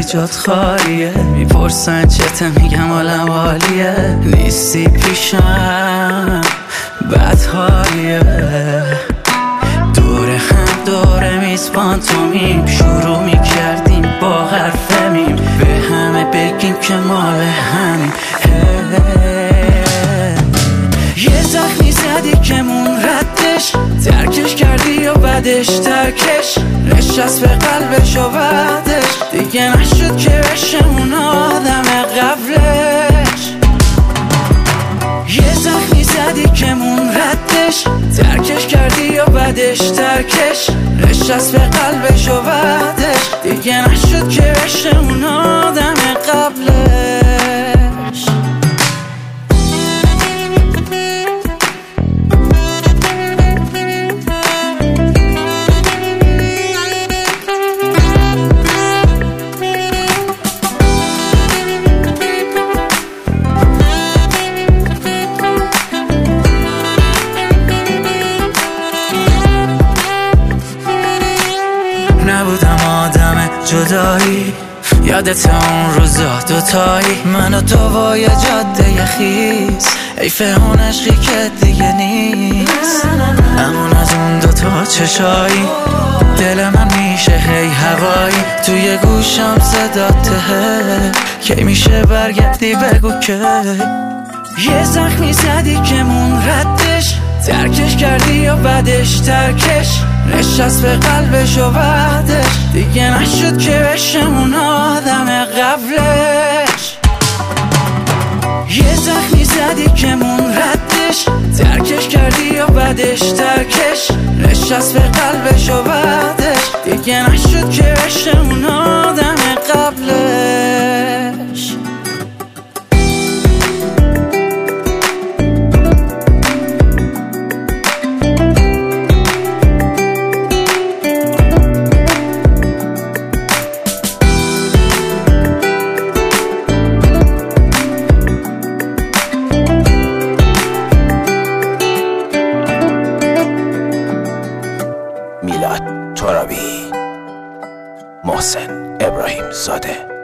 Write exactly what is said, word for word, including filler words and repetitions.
جات خالیه. میپرسن چته میگم حالم عالیه. نیستی پیشم بد حالیه. دور هم دور میز پانتومیم شروع میکردیم با حرف میم. به همه بگیم که مال همین. یه زخمی زدی که مون ردش، ترکش کردی یا بعدش ترکش نشست به قلبش و بعدش دیگه نشد که بشه اون آدم قبلش. یه زخمی زدی که مون ردش، ترکش کردی یا بعدش ترکش نشست به قلبش و بعدش دیگه نشد که بشه اون آدم قبلش. نبودم آدم جدایی، یادت اون روزا دوتایی من و تو با یه جاده خیز. حیف اون عشقی که دیگه نیست. همون از اون دوتا چشایی دل من میشه هی هوایی. توی گوشم صداته کی میشه برگردی بگو که. یه زخمی زدی که مون ردش، ترکش کردی یا بعدش ترکش نشست به قلبش و بعدش دیگه نشد که بشه اون آدم قبلش. یه زخمی زدی که مون ردش، ترکش کردی یا بعدش ترکش نشست به قلبش و بعدش دیگه نشد که بشه اون آدم قبلش. میلاد ترابی، محسن ابراهیم زاده.